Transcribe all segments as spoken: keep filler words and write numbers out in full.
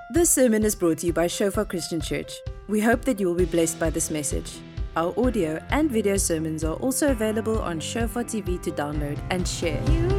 This sermon is brought to you by Shofar Christian Church. We hope that you will be blessed by this message. Our audio and video sermons are also available on Shofar T V to download and share. And,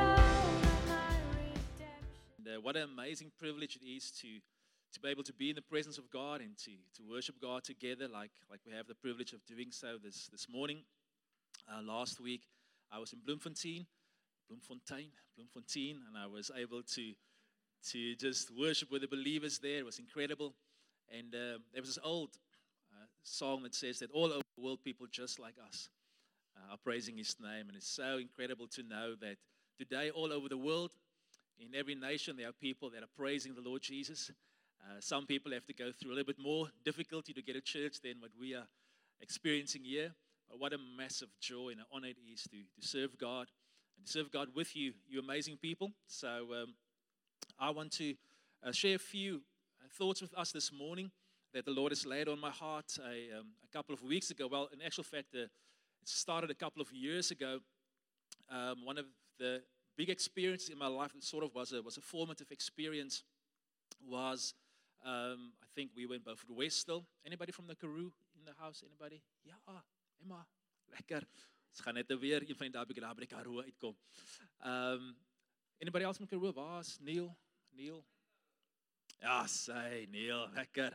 uh, what an amazing privilege it is to, to be able to be in the presence of God and to, to worship God together like, like we have the privilege of doing so this, this morning. Uh, last week, I was in Bloemfontein, Bloemfontein, Bloemfontein, and I was able to to just worship with the believers there. It was incredible. And uh, there was this old uh, song that says that all over the world, people just like us uh, are praising His name. And it's so incredible to know that today, all over the world, in every nation, there are people that are praising the Lord Jesus. Uh, some people have to go through a little bit more difficulty to get to church than what we are experiencing here. But what a massive joy and an honor it is to, to serve God and to serve God with you, you amazing people. So um, I want to uh, share a few uh, thoughts with us this morning that the Lord has laid on my heart a, um, a couple of weeks ago. Well, in actual fact, uh, it started a couple of years ago. Um, one of the big experiences in my life that sort of was a, was a formative experience was, um, I think we went both to Westville. Anybody from the Karoo in the house? Anybody? Ja, Emma. Lekker. Ons gaan net weer een van die dae by die Karoo uitkom. Um, anybody else from Karoo? Was Neil? Neil? Ja, say Neil. Lekker.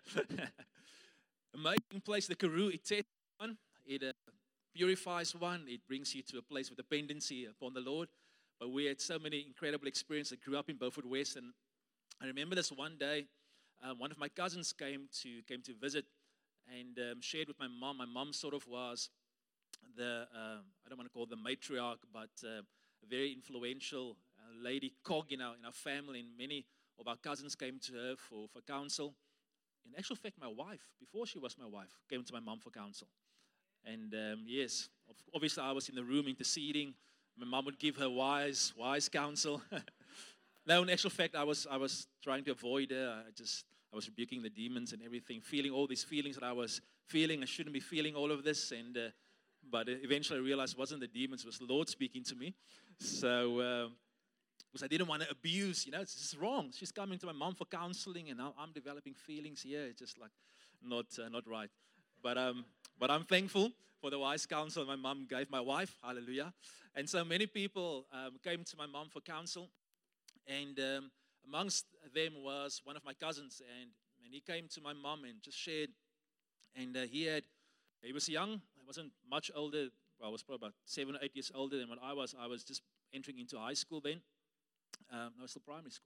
Amazing place, the Karoo. It tests one. It uh, purifies one. It brings you to a place of dependency upon the Lord. But we had so many incredible experiences. I grew up in Beaufort West, and I remember this one day, um, one of my cousins came to came to visit and um, shared with my mom. My mom sort of was the, uh, I don't want to call it the matriarch, but uh, a very influential uh, lady cog in our, in our family, and many of our cousins came to her for, for counsel. In actual fact, my wife, before she was my wife, came to my mom for counsel. And um, yes, obviously I was in the room interceding. My mom would give her wise, wise counsel. No, in actual fact, I was I was trying to avoid her. I just I was rebuking the demons and everything, feeling all these feelings that I was feeling. I shouldn't be feeling all of this, and uh, but eventually I realized it wasn't the demons; it was the Lord speaking to me. So, uh, because I didn't want to abuse, you know, it's just wrong. She's coming to my mom for counseling, and now I'm developing feelings here. It's just like not uh, not right. But um, but I'm thankful for the wise counsel my mom gave my wife. Hallelujah! And so many people um, came to my mom for counsel. And um, amongst them was one of my cousins, and, and he came to my mom and just shared. And uh, he had, he was young, he wasn't much older. Well, I was probably about seven or eight years older than what I was. I was just entering into high school then. Um, no, still primary school.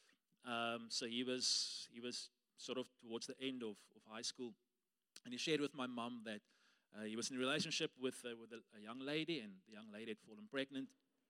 Um, so he was he was sort of towards the end of, of high school, and he shared with my mom that uh, he was in a relationship with uh, with a, a young lady, and the young lady had fallen pregnant,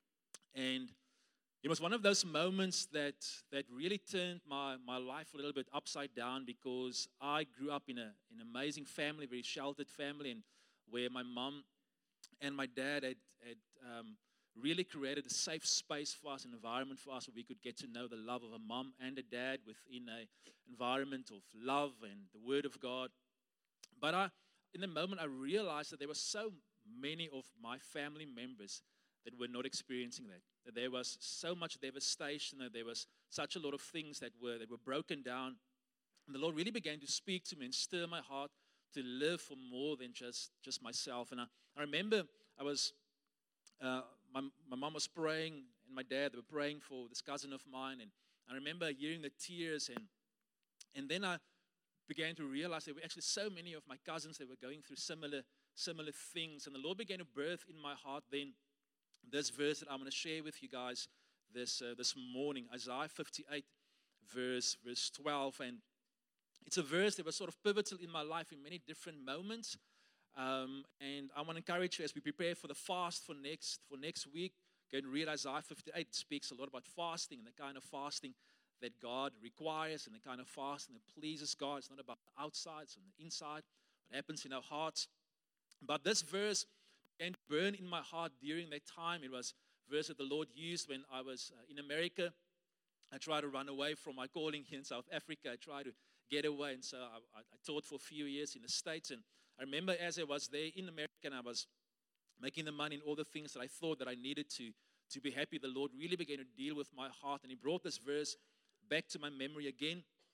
and it was one of those moments that, that really turned my, my life a little bit upside down, because I grew up in a, an amazing family, very sheltered family, and where my mom and my dad had, had um, really created a safe space for us, an environment for us where we could get to know the love of a mom and a dad within an environment of love and the Word of God. But I, in the moment, I realized that there were so many of my family members that were not experiencing that. That there was so much devastation, that there was such a lot of things that were that were broken down. And the Lord really began to speak to me and stir my heart to live for more than just, just myself. And I, I remember I was, uh, my, my mom was praying, and my dad, they were praying for this cousin of mine. And I remember hearing the tears, and and then I began to realize there were actually so many of my cousins that were going through similar, similar things. And the Lord began to birth in my heart then this verse that I'm going to share with you guys this uh, this morning, Isaiah fifty-eight, verse verse twelve, and it's a verse that was sort of pivotal in my life in many different moments. Um, and I want to encourage you as we prepare for the fast for next for next week. Go and read Isaiah fifty-eight. It speaks a lot about fasting and the kind of fasting that God requires, and the kind of fasting that pleases God. It's not about the outside; it's on the inside. What happens in our hearts. But this verse and burn in my heart during that time. It was a verse that the Lord used when I was uh, in America. I tried to run away from my calling here in South Africa. I tried to get away, and so I, I taught for a few years in the States. And I remember as I was there in America, and I was making the money and all the things that I thought that I needed to, to be happy, the Lord really began to deal with my heart, and He brought this verse back to my memory again.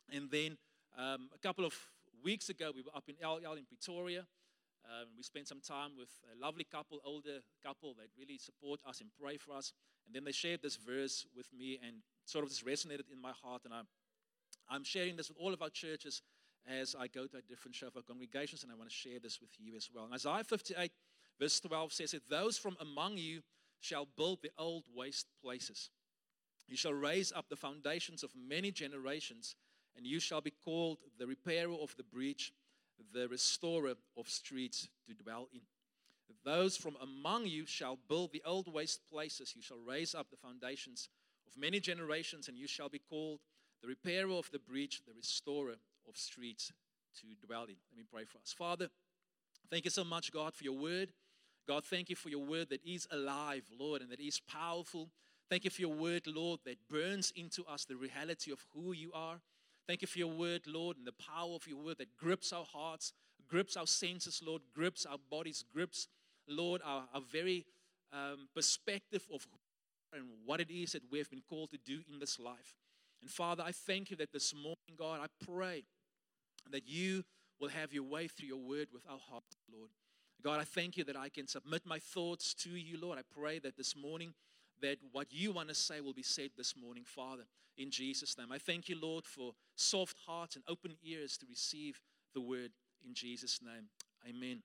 And then um, a couple of weeks ago, we were up in L L in Pretoria. Um, we spent some time with a lovely couple, older couple that really support us and pray for us. And then they shared this verse with me and sort of just resonated in my heart. And I'm, I'm sharing this with all of our churches as I go to our different Shofar congregations, and I want to share this with you as well. And Isaiah fifty-eight, verse twelve says that those from among you shall build the old waste places. You shall raise up the foundations of many generations, and you shall be called the repairer of the breach, the restorer of streets to dwell in. Those from among you shall build the old waste places. You shall raise up the foundations of many generations, and you shall be called the repairer of the breach, the restorer of streets to dwell in. Let me pray for us. Father, thank you so much, God, for your word. God, thank you for your word that is alive, Lord, and that is powerful. Thank you for your word, Lord, that burns into us the reality of who you are. Thank you for your word, Lord, and the power of your word that grips our hearts, grips our senses, Lord, grips our bodies, grips, Lord, our, our very um, perspective of who we are and what it is that we have been called to do in this life. And Father, I thank you that this morning, God, I pray that you will have your way through your word with our hearts, Lord. God, I thank you that I can submit my thoughts to you, Lord. I pray that this morning that what you want to say will be said this morning, Father, in Jesus' name. I thank you, Lord, for soft hearts and open ears to receive the word in Jesus' name. Amen.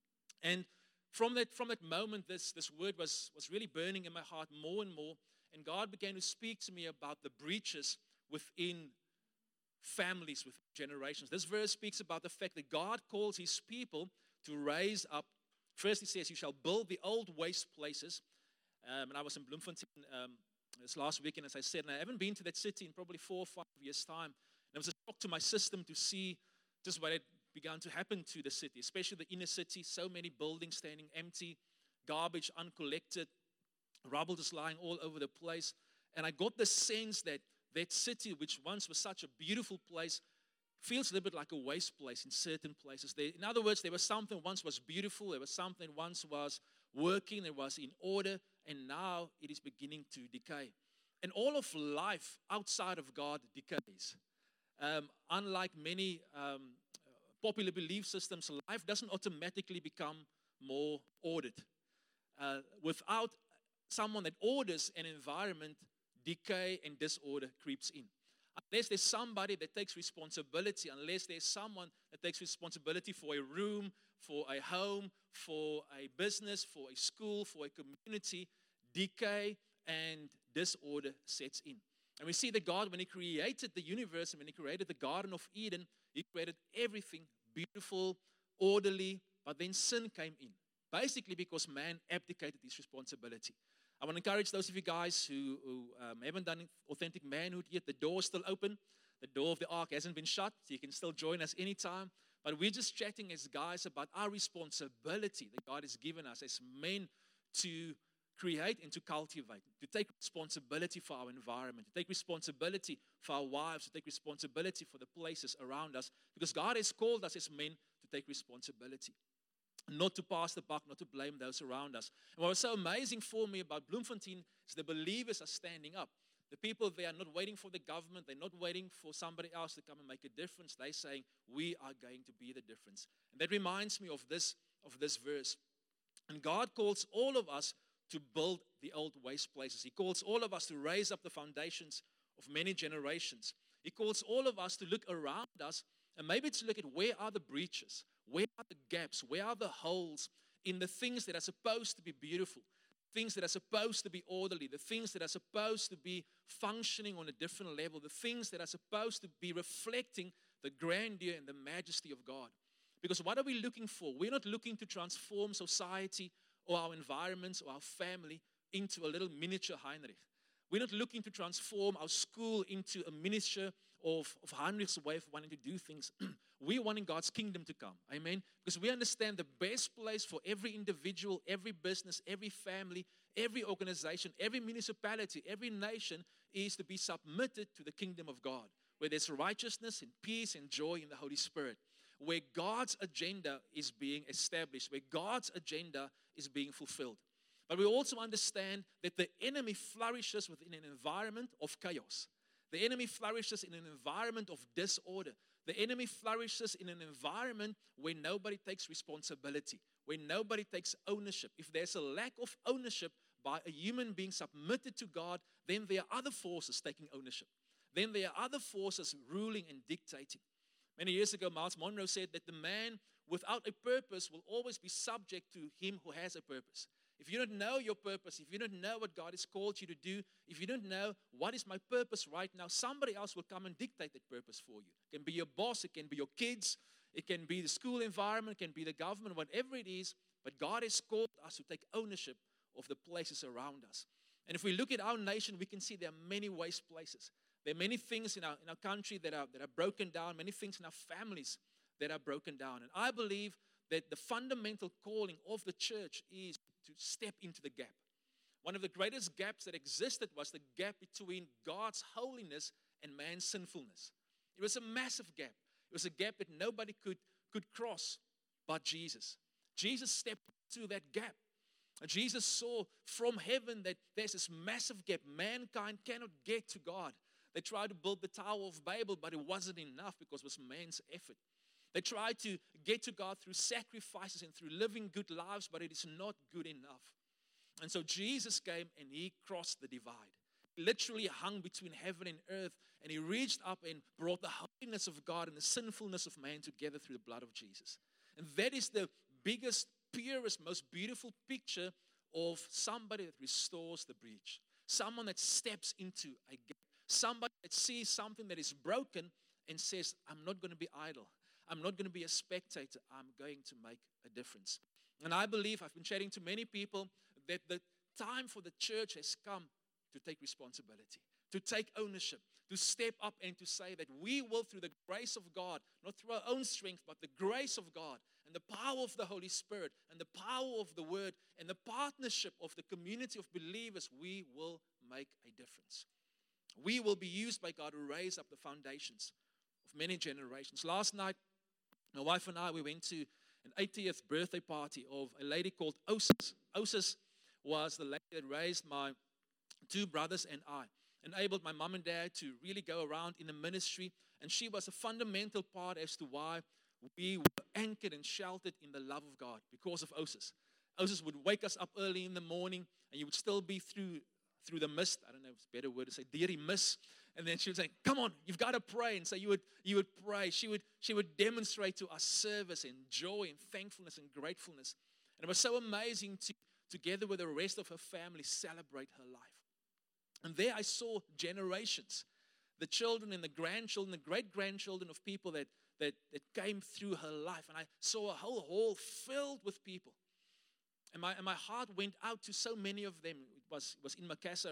And from that, from that moment, this, this word was, was really burning in my heart more and more. And God began to speak to me about the breaches within families, within generations. This verse speaks about the fact that God calls his people to raise up. First, he says, you shall build the old waste places. Um, and I was in Bloemfontein um, this last weekend, as I said, and I haven't been to that city in probably four or five years' time. And it was a shock to my system to see just what had begun to happen to the city, especially the inner city. So many buildings standing empty, garbage uncollected, rubble just lying all over the place. And I got the sense that that city, which once was such a beautiful place, feels a little bit like a waste place in certain places. There, in other words, there was something once was beautiful, there was something once was working, there was in order, and now it is beginning to decay. And all of life outside of God decays. Um, unlike many um, popular belief systems, life doesn't automatically become more ordered. Uh, without someone that orders an environment, decay and disorder creeps in. Unless there's somebody that takes responsibility, unless there's someone that takes responsibility for a room, for a home, for a business, for a school, for a community, decay and disorder sets in. And we see that God, when he created the universe and when he created the Garden of Eden, he created everything beautiful, orderly, but then sin came in. Basically because man abdicated his responsibility. I want to encourage those of you guys who, who um, haven't done authentic manhood yet. The door is still open. The door of the ark hasn't been shut, so you can still join us anytime. But we're just chatting as guys about our responsibility that God has given us as men to create and to cultivate, to take responsibility for our environment, to take responsibility for our wives, to take responsibility for the places around us, because God has called us as men to take responsibility. Not to pass the buck, not to blame those around us. And what was so amazing for me about Bloemfontein is the believers are standing up. The people there are not waiting for the government. They're not waiting for somebody else to come and make a difference. They're saying, we are going to be the difference. And that reminds me of this, of this verse. And God calls all of us to build the old waste places. He calls all of us to raise up the foundations of many generations. He calls all of us to look around us and maybe to look at where are the breaches, where are the gaps, where are the holes in the things that are supposed to be beautiful, things that are supposed to be orderly, the things that are supposed to be functioning on a different level, the things that are supposed to be reflecting the grandeur and the majesty of God. Because what are we looking for? We're not looking to transform society or our environments or our family into a little miniature Heinrich. We're not looking to transform our school into a miniature of, of Heinrich's way of wanting to do things. We're wanting God's kingdom to come. Amen? Because we understand the best place for every individual, every business, every family, every organization, every municipality, every nation is to be submitted to the kingdom of God, where there's righteousness and peace and joy in the Holy Spirit, where God's agenda is being established, where God's agenda is being fulfilled. But we also understand that the enemy flourishes within an environment of chaos. The enemy flourishes in an environment of disorder. The enemy flourishes in an environment where nobody takes responsibility, where nobody takes ownership. If there's a lack of ownership by a human being submitted to God, then there are other forces taking ownership. Then there are other forces ruling and dictating. Many years ago, Miles Monroe said that the man without a purpose will always be subject to him who has a purpose. If you don't know your purpose, if you don't know what God has called you to do, if you don't know what is my purpose right now, somebody else will come and dictate that purpose for you. It can be your boss, it can be your kids, it can be the school environment, it can be the government, whatever it is. But God has called us to take ownership of the places around us. And if we look at our nation, we can see there are many waste places. There are many things in our, in our country that are, that are broken down, many things in our families that are broken down. And I believe that the fundamental calling of the church is to step into the gap. One of the greatest gaps that existed was the gap between God's holiness and man's sinfulness. It was a massive gap. It was a gap that nobody could, could cross but Jesus. Jesus stepped through that gap. And Jesus saw from heaven that there's this massive gap. Mankind cannot get to God. They tried to build the Tower of Babel, but it wasn't enough because it was man's effort. They tried to get to God through sacrifices and through living good lives, but it is not good enough. And so Jesus came and he crossed the divide. He literally hung between heaven and earth, and he reached up and brought the holiness of God and the sinfulness of man together through the blood of Jesus. And that is the biggest, purest, most beautiful picture of somebody that restores the breach. Someone that steps into a gap. Somebody that sees something that is broken and says, I'm not going to be idle. I'm not going to be a spectator. I'm going to make a difference. And I believe, I've been chatting to many people, that the time for the church has come to take responsibility, to take ownership, to step up and to say that we will, through the grace of God, not through our own strength, but the grace of God and the power of the Holy Spirit and the power of the Word and the partnership of the community of believers, we will make a difference. We will be used by God to raise up the foundations of many generations. Last night, my wife and I, we went to an eightieth birthday party of a lady called Osis. Osis was the lady that raised my two brothers and I, enabled my mom and dad to really go around in the ministry, and she was a fundamental part as to why we were anchored and sheltered in the love of God because of Osis. Osis would wake us up early in the morning, and you would still be through through the mist. I don't know if it's a better word to say, deary mist. And then she would say, come on, you've got to pray. And so you would you would pray. She would she would demonstrate to us service and joy and thankfulness and gratefulness. And it was so amazing to, together with the rest of her family, celebrate her life. And there I saw generations, the children and the grandchildren, the great-grandchildren of people that, that, that came through her life. And I saw a whole hall filled with people. And my, and my heart went out to so many of them. It was, it was in Makassar.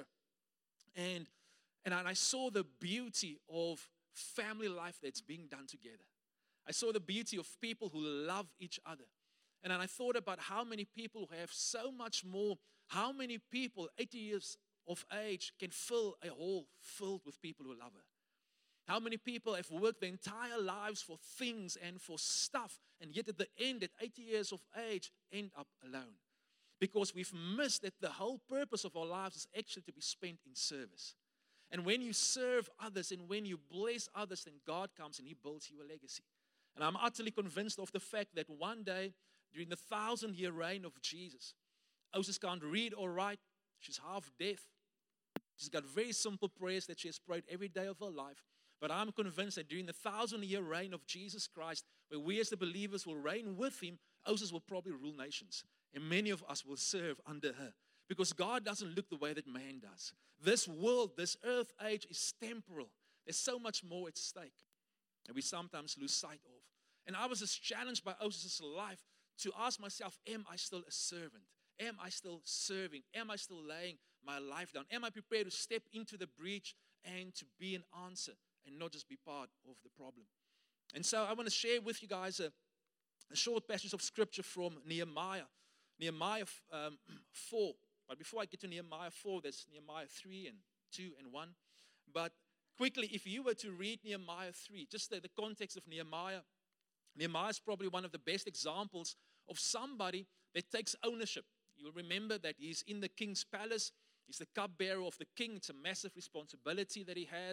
And, and I saw the beauty of family life that's being done together. I saw the beauty of people who love each other. And then I thought about how many people who have so much more, how many people, eighty years of age, can fill a hall filled with people who love her. How many people have worked their entire lives for things and for stuff, and yet at the end, at eighty years of age, end up alone. Because we've missed that the whole purpose of our lives is actually to be spent in service. And when you serve others and when you bless others, then God comes and He builds you a legacy. And I'm utterly convinced of the fact that one day, during the thousand-year reign of Jesus, Osis can't read or write. She's half deaf. She's got very simple prayers that she has prayed every day of her life. But I'm convinced that during the thousand-year reign of Jesus Christ, where we as the believers will reign with Him, Osis will probably rule nations. And many of us will serve under her. Because God doesn't look the way that man does. This world, this earth age is temporal. There's so much more at stake. And we sometimes lose sight of. And I was just challenged by Osis' life to ask myself, am I still a servant? Am I still serving? Am I still laying my life down? Am I prepared to step into the breach and to be an answer and not just be part of the problem? And so I want to share with you guys a, a short passage of scripture from Nehemiah. Nehemiah um, four. But before I get to Nehemiah four, there's Nehemiah three and two and one. But quickly, if you were to read Nehemiah three, just the, the context of Nehemiah, Nehemiah is probably one of the best examples of somebody that takes ownership. You'll remember that he's in the king's palace. He's the cupbearer of the king. It's a massive responsibility that he has.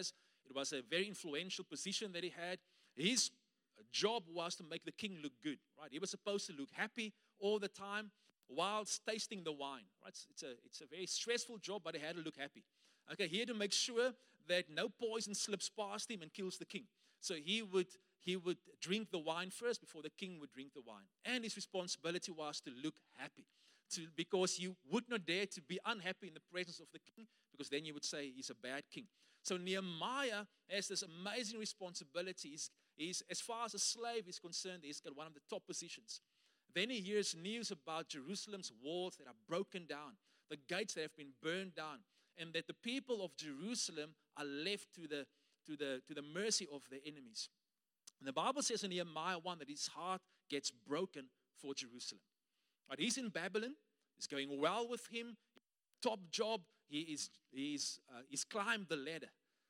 It was a very influential position that he had. His job was to make the king look good, right? He was supposed to look happy all the time whilst tasting the wine, right? It's, it's, a, it's a very stressful job, but he had to look happy. Okay, he had to make sure that no poison slips past him and kills the king. So he would, he would drink the wine first before the king would drink the wine. And his responsibility was to look happy, to, because you would not dare to be unhappy in the presence of the king, because then you would say he's a bad king. So Nehemiah has this amazing responsibility. He's, he's, as far as a slave is concerned, he's got one of the top positions. Then he hears news about Jerusalem's walls that are broken down, the gates that have been burned down, and that the people of Jerusalem are left to the, to the, to the mercy of their enemies. And the Bible says in Nehemiah one that his heart gets broken for Jerusalem. But he's in Babylon. It's going well with him. Top job. He is he's, uh, he's climbed the ladder.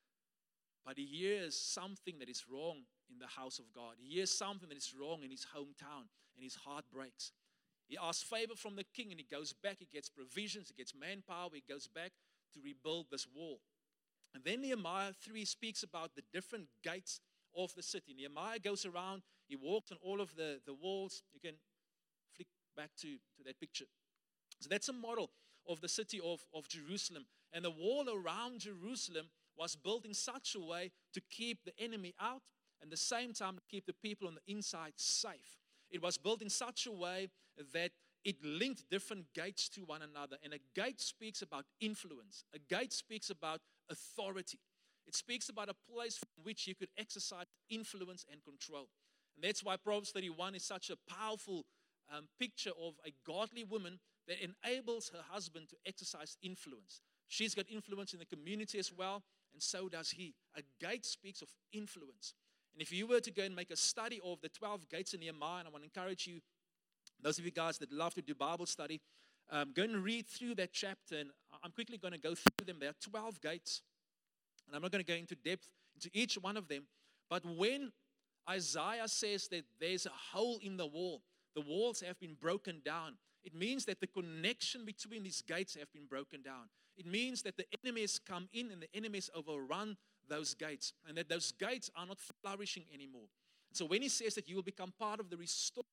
But he hears something that is wrong in the house of God. He hears something that is wrong in his hometown, and his heart breaks. He asks favor from the king, and he goes back. He gets provisions. He gets manpower. He goes back to rebuild this wall. And then Nehemiah three speaks about the different gates of the city. Nehemiah goes around. He walks on all of the, the walls. You can flick back to, to that picture. So that's a model of the city of, of Jerusalem. And the wall around Jerusalem was built in such a way to keep the enemy out, and at the same time to keep the people on the inside safe. It was built in such a way that it linked different gates to one another. And a gate speaks about influence. A gate speaks about authority. It speaks about a place from which you could exercise influence and control. And that's why Proverbs thirty-one is such a powerful um, picture of a godly woman that enables her husband to exercise influence. She's got influence in the community as well, and so does he. A gate speaks of influence. And if you were to go and make a study of the twelve gates in Nehemiah, and I want to encourage you, those of you guys that love to do Bible study, um, go and read through that chapter. And I'm quickly going to go through them. There are twelve gates, and I'm not going to go into depth into each one of them. But when Isaiah says that there's a hole in the wall, the walls have been broken down, it means that the connection between these gates have been broken down. It means that the enemy has come in and the enemy has overrun those gates, and that those gates are not flourishing anymore. So when he says that you will become part of the restored,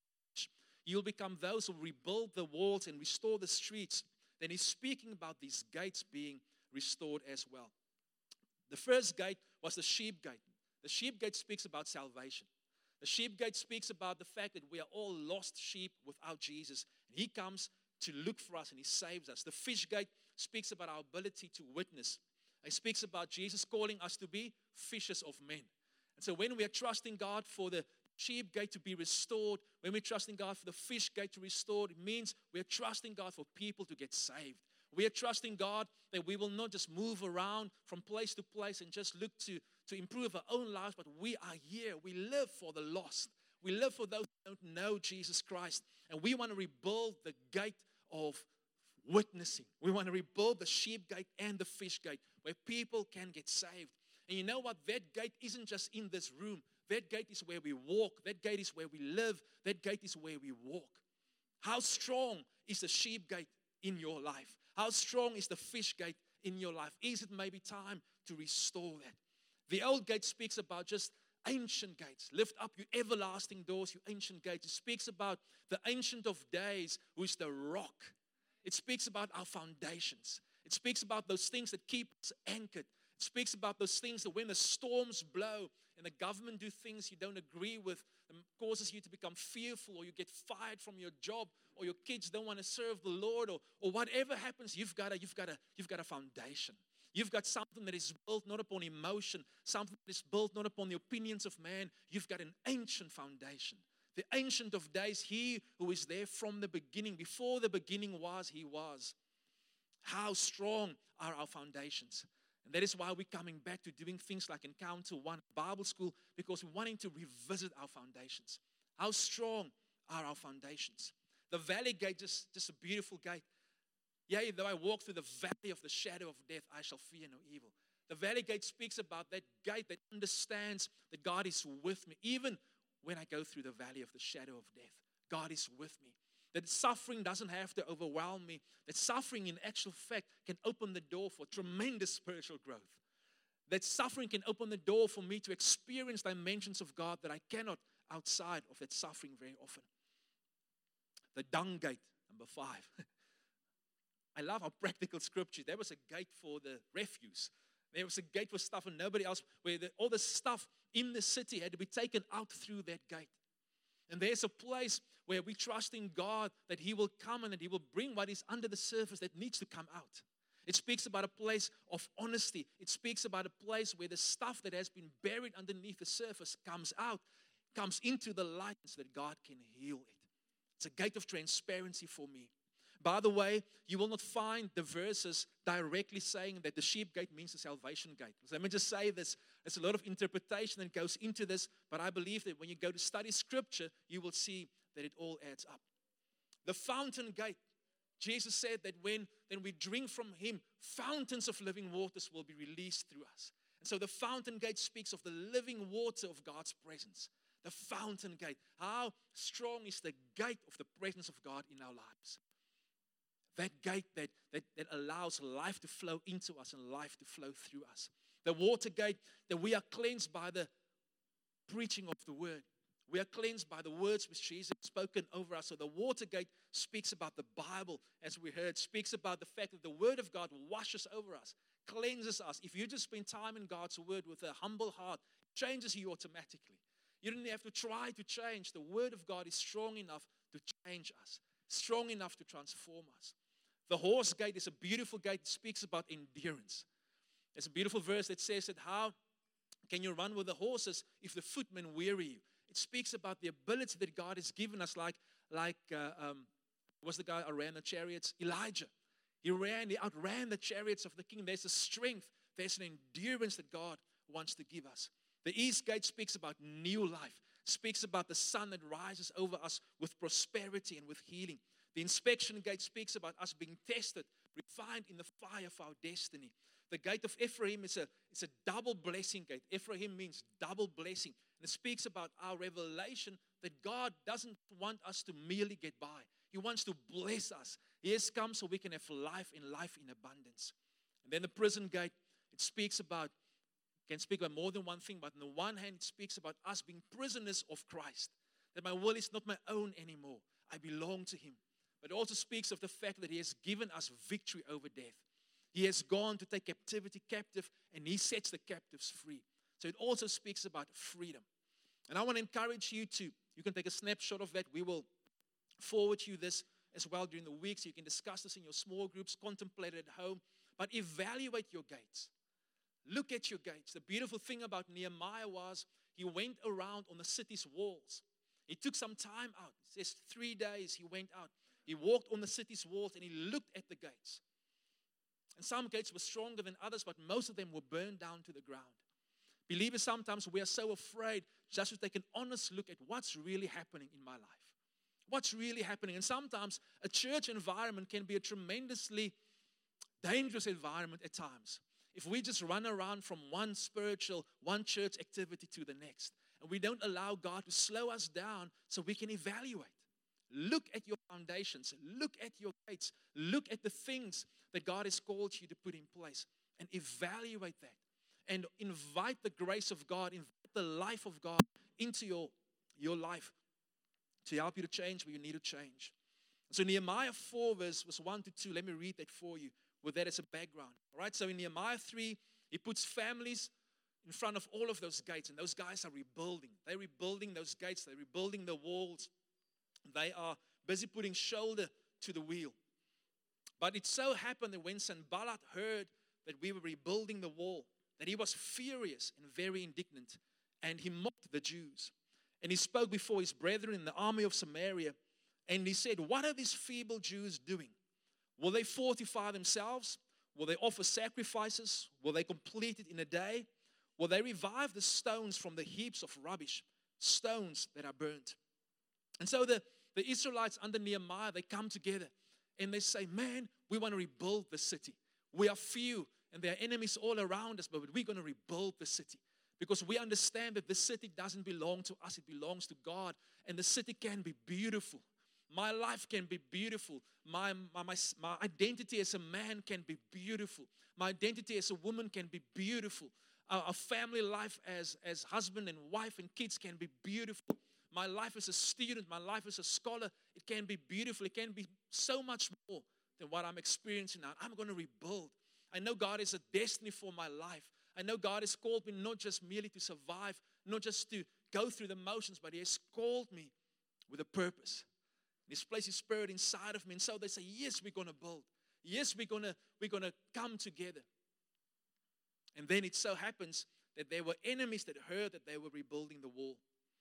you'll become those who rebuild the walls and restore the streets, then he's speaking about these gates being restored as well. The first gate was the sheep gate. The sheep gate speaks about salvation. The sheep gate speaks about the fact that we are all lost sheep without Jesus. And he comes to look for us and he saves us. The fish gate speaks about our ability to witness. It speaks about Jesus calling us to be fishers of men. And so when we are trusting God for the sheep gate to be restored, when we're trusting God for the fish gate to be restored, it means we are trusting God for people to get saved. We are trusting God that we will not just move around from place to place and just look to, to improve our own lives, but we are here. We live for the lost. We live for those who don't know Jesus Christ. And we want to rebuild the gate of witnessing. We want to rebuild the sheep gate and the fish gate where people can get saved. And you know what? That gate isn't just in this room. That gate is where we walk. That gate is where we live. That gate is where we walk. How strong is the sheep gate in your life? How strong is the fish gate in your life? Is it maybe time to restore that? The old gate speaks about just ancient gates. Lift up you everlasting doors, you ancient gates. It speaks about the ancient of days, who is the rock. It speaks about our foundations. It speaks about those things that keep us anchored. It speaks about those things that when the storms blow and the government do things you don't agree with, and causes you to become fearful, or you get fired from your job, or your kids don't want to serve the Lord, or, or whatever happens, you've got a, you've got a, you've got a foundation. You've got something that is built not upon emotion, something that is built not upon the opinions of man. You've got an ancient foundation. The ancient of days, he who is there from the beginning. Before the beginning was, he was. How strong are our foundations? And that is why we're coming back to doing things like Encounter One Bible School, because we're wanting to revisit our foundations. How strong are our foundations? The valley gate is just a beautiful gate. Yea, though I walk through the valley of the shadow of death, I shall fear no evil. The valley gate speaks about that gate that understands that God is with me. Even when I go through the valley of the shadow of death, God is with me. That suffering doesn't have to overwhelm me. That suffering, in actual fact, can open the door for tremendous spiritual growth. That suffering can open the door for me to experience dimensions of God that I cannot outside of that suffering very often. The dung gate, number five. I love how practical scripture. There was a gate for the refuse. There was a gate for stuff and nobody else, where the, all the stuff in the city had to be taken out through that gate. And there's a place where we trust in God that He will come and that He will bring what is under the surface that needs to come out. It speaks about a place of honesty. It speaks about a place where the stuff that has been buried underneath the surface comes out, comes into the light so that God can heal it. It's a gate of transparency for me. By the way, you will not find the verses directly saying that the sheep gate means the salvation gate. So let me just say this. There's a lot of interpretation that goes into this, but I believe that when you go to study scripture, you will see that it all adds up. The fountain gate. Jesus said that when then we drink from Him, fountains of living waters will be released through us. And so the fountain gate speaks of the living water of God's presence. The fountain gate. How strong is the gate of the presence of God in our lives? That gate that, that, that allows life to flow into us and life to flow through us. The water gate, that we are cleansed by the preaching of the word. We are cleansed by the words which Jesus has spoken over us. So the water gate speaks about the Bible, as we heard, speaks about the fact that the word of God washes over us, cleanses us. If you just spend time in God's word with a humble heart, it changes you automatically. You don't have to try to change. The word of God is strong enough to change us, strong enough to transform us. The horse gate is a beautiful gate. It speaks about endurance. There's a beautiful verse that says that how can you run with the horses if the footmen weary you? It speaks about the ability that God has given us, like, like uh, um, was the guy who ran the chariots? Elijah. He ran, he outran the chariots of the king. There's a strength, there's an endurance that God wants to give us. The east gate speaks about new life, speaks about the sun that rises over us with prosperity and with healing. The inspection gate speaks about us being tested, refined in the fire of our destiny. The gate of Ephraim is a, it's a double blessing gate. Ephraim means double blessing. And it speaks about our revelation that God doesn't want us to merely get by. He wants to bless us. He has come so we can have life in life in abundance. And then the prison gate, it speaks about, can speak about more than one thing, but on the one hand, it speaks about us being prisoners of Christ. That my will is not my own anymore. I belong to Him. But it also speaks of the fact that He has given us victory over death. He has gone to take captivity captive, and He sets the captives free. So it also speaks about freedom. And I want to encourage you to, you can take a snapshot of that. We will forward you this as well during the week, so you can discuss this in your small groups, contemplate it at home. But evaluate your gates. Look at your gates. The beautiful thing about Nehemiah was he went around on the city's walls. He took some time out. It says three days he went out. He walked on the city's walls and he looked at the gates. And some gates were stronger than others, but most of them were burned down to the ground. Believers, sometimes we are so afraid just to take an honest look at what's really happening in my life. What's really happening? And sometimes a church environment can be a tremendously dangerous environment at times. If we just run around from one spiritual, one church activity to the next, and we don't allow God to slow us down so we can evaluate. Look at your foundations. Look at your gates. Look at the things that God has called you to put in place and evaluate that. And invite the grace of God, invite the life of God into your, your life to help you to change where you need to change. So Nehemiah four verse was one to two. Let me read that for you with that as a background. All right, so in Nehemiah three, he puts families in front of all of those gates. And those guys are rebuilding. They're rebuilding those gates. They're rebuilding the walls. They are busy putting shoulder to the wheel. But it so happened that when Sanballat heard that we were rebuilding the wall, that he was furious and very indignant, and he mocked the Jews. And he spoke before his brethren in the army of Samaria, and he said, "What are these feeble Jews doing? Will they fortify themselves? Will they offer sacrifices? Will they complete it in a day? Will they revive the stones from the heaps of rubbish, stones that are burnt?" And so the, the Israelites under Nehemiah, they come together and they say, "Man, we want to rebuild the city. We are few and there are enemies all around us, but we're going to rebuild the city. Because we understand that the city doesn't belong to us, it belongs to God. And the city can be beautiful. My life can be beautiful. My, my, my, my identity as a man can be beautiful. My identity as a woman can be beautiful. Our, our family life as, as husband and wife and kids can be beautiful. My life as a student, my life as a scholar, it can be beautiful. It can be so much more than what I'm experiencing now. I'm going to rebuild. I know God has a destiny for my life. I know God has called me not just merely to survive, not just to go through the motions, but He has called me with a purpose. He's placed His Spirit inside of me. And so they say, yes, we're going to build. Yes, we're going to, we're going to come together. And then it so happens that there were enemies that heard that they were rebuilding the wall.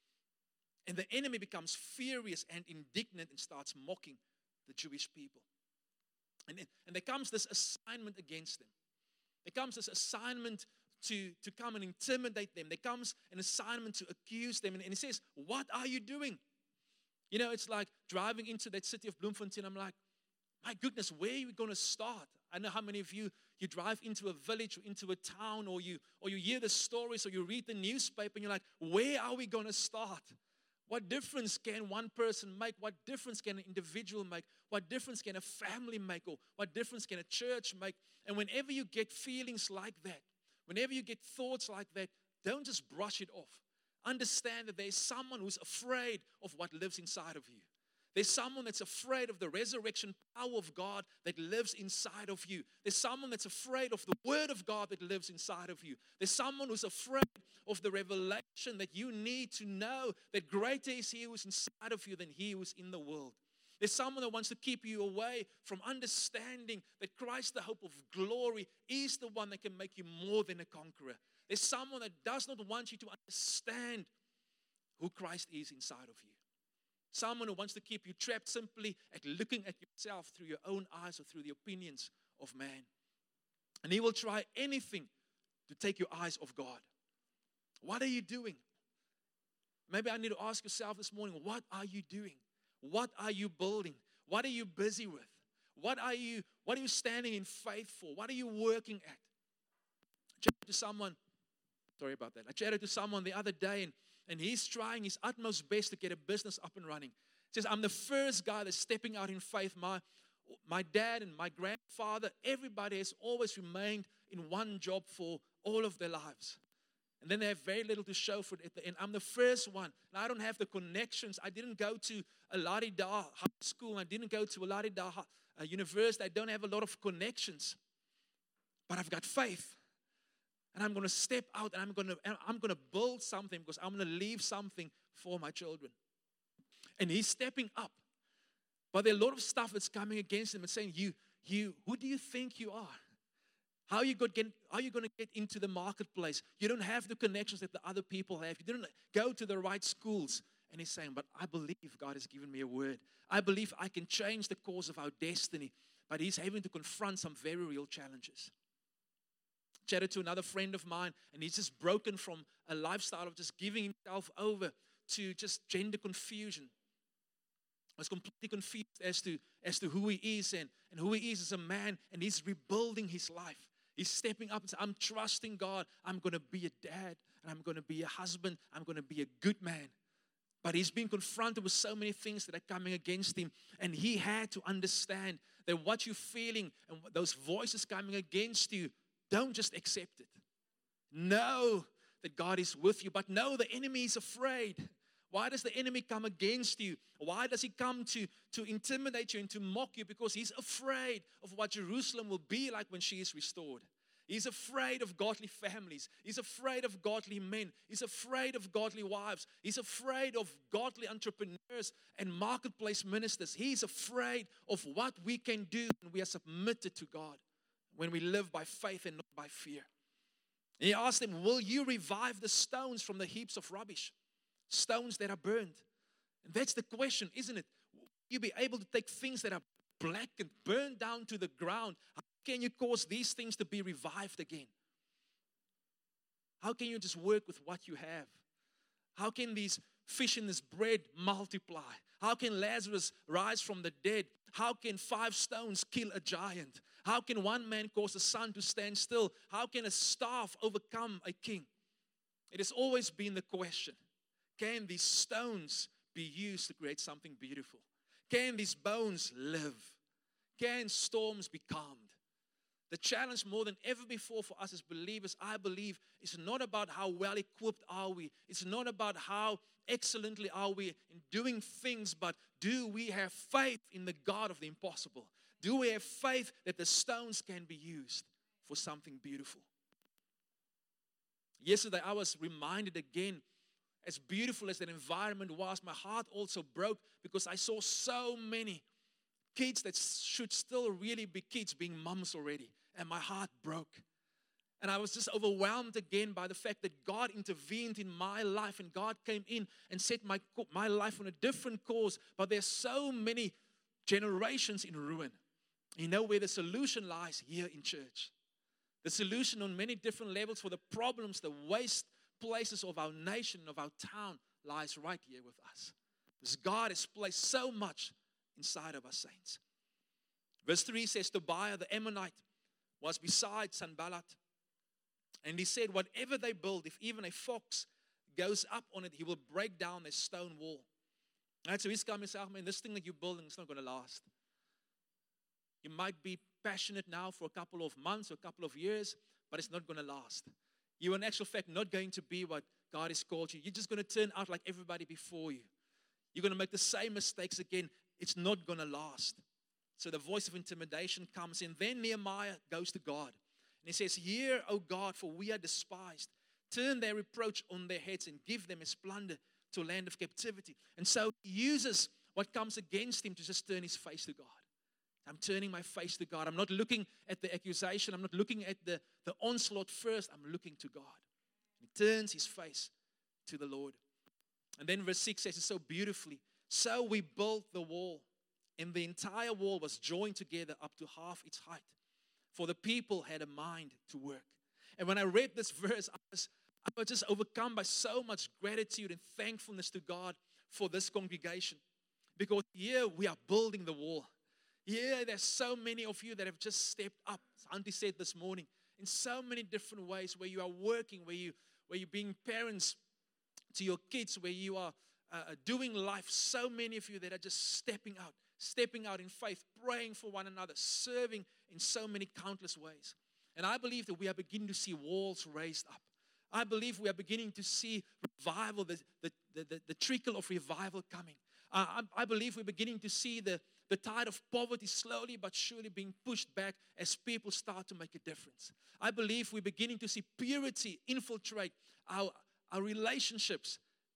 And the enemy becomes furious and indignant and starts mocking the Jewish people. And, and there comes this assignment against them. There comes this assignment to, to come and intimidate them. There comes an assignment to accuse them. And, and He says, what are you doing? You know, it's like driving into that city of Bloemfontein. I'm like, my goodness, where are you going to start? I know how many of you, you drive into a village or into a town, or you, or you hear the stories, or you read the newspaper, and you're like, where are we going to start? What difference can one person make? What difference can an individual make? What difference can a family make? Or what difference can a church make? And whenever you get feelings like that, whenever you get thoughts like that, don't just brush it off. Understand that there's someone who's afraid of what lives inside of you. There's someone that's afraid of the resurrection power of God that lives inside of you. There's someone that's afraid of the Word of God that lives inside of you. There's someone who's afraid of the revelation that you need to know that greater is He who's inside of you than he who's in the world. There's someone that wants to keep you away from understanding that Christ, the hope of glory, is the one that can make you more than a conqueror. There's someone that does not want you to understand who Christ is inside of you. Someone who wants to keep you trapped simply at looking at yourself through your own eyes or through the opinions of man. And he will try anything to take your eyes off God. What are you doing? Maybe I need to ask yourself this morning, what are you doing? What are you building? What are you busy with? What are you, what are you standing in faith for? What are you working at? I chatted to someone, sorry about that. I chatted to someone the other day, and And he's trying his utmost best to get a business up and running. He says, I'm the first guy that's stepping out in faith. My, my dad and my grandfather, everybody has always remained in one job for all of their lives. And then they have very little to show for it at the end. I'm the first one. And I don't have the connections. I didn't go to a La-di-da high school. I didn't go to a La-di-da uh, university. I don't have a lot of connections. But I've got faith. And I'm going to step out and I'm going to I'm going to build something because I'm going to leave something for my children. And he's stepping up. But there are a lot of stuff that's coming against him and saying, you, you, who do you think you are? How are you going to get, are you going to get into the marketplace? You don't have the connections that the other people have. You didn't go to the right schools. And he's saying, but I believe God has given me a word. I believe I can change the course of our destiny. But he's having to confront some very real challenges. Chatted to another friend of mine, and he's just broken from a lifestyle of just giving himself over to just gender confusion. I was completely confused as to, as to who he is and, and who he is as a man, and he's rebuilding his life. He's stepping up and saying, I'm trusting God. I'm going to be a dad, and I'm going to be a husband. I'm going to be a good man. But he's been confronted with so many things that are coming against him, and he had to understand that what you're feeling and those voices coming against you, don't just accept it. Know that God is with you, but know the enemy is afraid. Why does the enemy come against you? Why does he come to, to intimidate you and to mock you? Because he's afraid of what Jerusalem will be like when she is restored. He's afraid of godly families. He's afraid of godly men. He's afraid of godly wives. He's afraid of godly entrepreneurs and marketplace ministers. He's afraid of what we can do when we are submitted to God. When we live by faith and not by fear. And he asked them, will you revive the stones from the heaps of rubbish? Stones that are burned. And that's the question, isn't it? Will you be able to take things that are black and burned down to the ground? How can you cause these things to be revived again? How can you just work with what you have? How can these fish and this bread multiply? How can Lazarus rise from the dead? How can five stones kill a giant? How can one man cause the sun to stand still? How can a staff overcome a king? It has always been the question. Can these stones be used to create something beautiful? Can these bones live? Can storms be calmed? The challenge more than ever before for us as believers, I believe, is not about how well equipped are we. It's not about how excellently are we in doing things, but do we have faith in the God of the impossible? Do we have faith that the stones can be used for something beautiful? Yesterday, I was reminded again, as beautiful as that environment was, my heart also broke because I saw so many kids that should still really be kids being mums already. And my heart broke. And I was just overwhelmed again by the fact that God intervened in my life and God came in and set my, my life on a different course. But there's so many generations in ruin. You know where the solution lies? Here in church. The solution on many different levels for the problems, the waste places of our nation, of our town, lies right here with us. Because God has placed so much inside of us, saints. Verse three says, Tobiah the Ammonite was beside Sanballat. And he said, whatever they build, if even a fox goes up on it, he will break down their stone wall. Right, so he's coming and saying, man, this thing that you're building is not going to last. You might be passionate now for a couple of months or a couple of years, but it's not going to last. You're in actual fact not going to be what God has called you. You're just going to turn out like everybody before you. You're going to make the same mistakes again. It's not going to last. So the voice of intimidation comes in. Then Nehemiah goes to God. And he says, hear, O God, for we are despised. Turn their reproach on their heads and give them as plunder to a land of captivity. And so he uses what comes against him to just turn his face to God. I'm turning my face to God. I'm not looking at the accusation. I'm not looking at the, the onslaught first. I'm looking to God. He turns his face to the Lord. And then verse six says it so beautifully. So we built the wall, and the entire wall was joined together up to half its height. For the people had a mind to work. And when I read this verse, I was, I was just overcome by so much gratitude and thankfulness to God for this congregation. Because here we are building the wall. Here there's so many of you that have just stepped up, as Auntie said this morning, in so many different ways where you are working, where, you, where you're being parents to your kids, where you are uh, doing life. So many of you that are just stepping out, stepping out in faith, praying for one another, serving in so many countless ways. And I believe that we are beginning to see walls raised up. I believe we are beginning to see revival, the, the, the, the, the trickle of revival coming. Uh, I, I believe we're beginning to see the, the tide of poverty slowly but surely being pushed back as people start to make a difference. I believe we're beginning to see purity infiltrate our, our relationships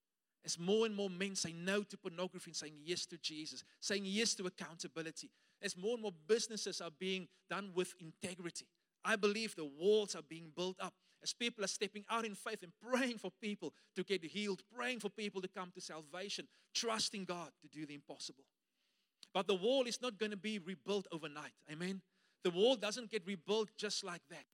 as more and more men say no to pornography and saying yes to Jesus, saying yes to accountability. As more and more businesses are being done with integrity. I believe the walls are being built up as people are stepping out in faith and praying for people to get healed, praying for people to come to salvation, trusting God to do the impossible. But the wall is not going to be rebuilt overnight. Amen? The wall doesn't get rebuilt just like that.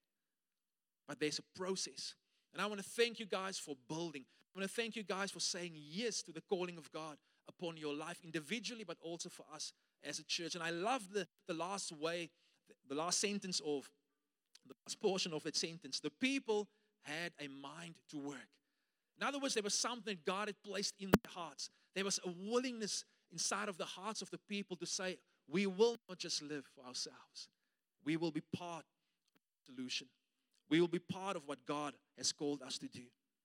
But there's a process. And I want to thank you guys for building. I want to thank you guys for saying yes to the calling of God upon your life individually, but also for us as a church. And I love the, the last way, the last sentence of, the last portion of that sentence. The people had a mind to work. In other words, there was something God had placed in their hearts. There was a willingness inside of the hearts of the people to say, we will not just live for ourselves. We will be part of the solution. We will be part of what God has called us to do.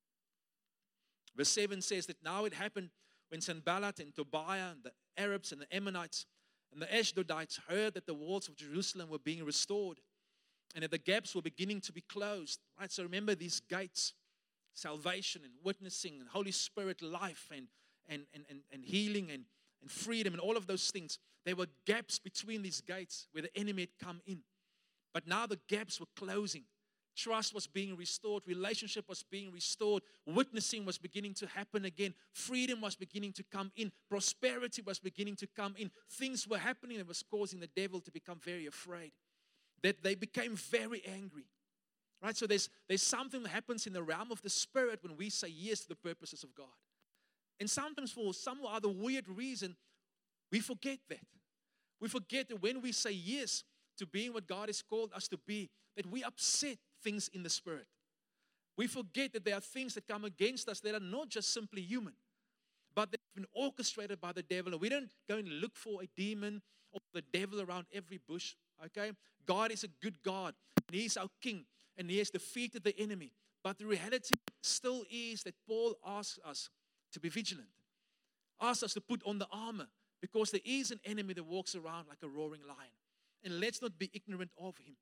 Verse seven says that now it happened when Sanballat and Tobiah and the Arabs and the Ammonites and the Ashdodites heard that the walls of Jerusalem were being restored and that the gaps were beginning to be closed. Right? So remember these gates, salvation and witnessing and Holy Spirit life and, and, and, and, and healing and, and freedom and all of those things. There were gaps between these gates where the enemy had come in. But now the gaps were closing. Trust was being restored. Relationship was being restored. Witnessing was beginning to happen again. Freedom was beginning to come in. Prosperity was beginning to come in. Things were happening that was causing the devil to become very afraid. That they became very angry. Right? So there's, there's something that happens in the realm of the Spirit when we say yes to the purposes of God. And sometimes for some other weird reason, we forget that. We forget that when we say yes to being what God has called us to be, that we upset things in the Spirit. We forget that there are things that come against us that are not just simply human, but they've been orchestrated by the devil. And we don't go and look for a demon or the devil around every bush. Okay? God is a good God. And He's our King. And He has defeated the enemy. But the reality still is that Paul asks us to be vigilant. Asks us to put on the armor. Because there is an enemy that walks around like a roaring lion. And let's not be ignorant of him.